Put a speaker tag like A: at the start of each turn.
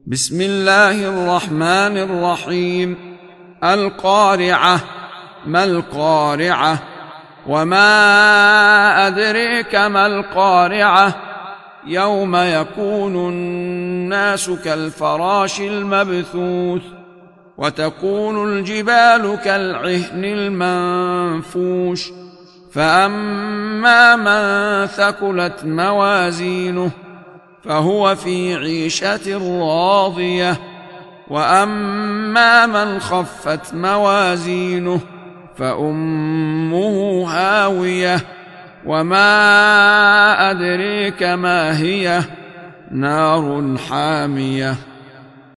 A: بسم الله الرحمن الرحيم. القارعة. ما القارعة؟ وما أدريك ما القارعة؟ يوم يكون الناس كالفراش المبثوث وتكون الجبال كالعهن المنفوش فأما من ثقلت موازينه فهو في عيشة راضية وأما من خفت موازينه فأمه هاوية وما أدريك ما هي نار حامية.